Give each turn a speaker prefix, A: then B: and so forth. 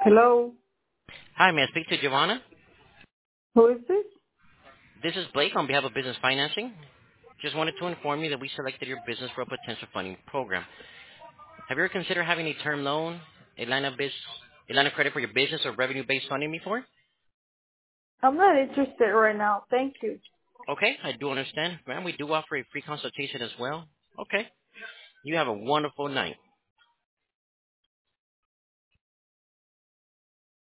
A: Hello,
B: Hi, may I speak to Giovanna?
A: who is this?
B: This is Blake on behalf of Business Financing. Just wanted to inform you that we selected your business for a potential funding program. Have you ever considered having a term loan, a line of credit for your business or revenue-based funding before?
A: I'm not interested right now. Thank you.
B: Okay, I do understand. Ma'am, we do offer a free consultation as well. Okay. You have a wonderful night.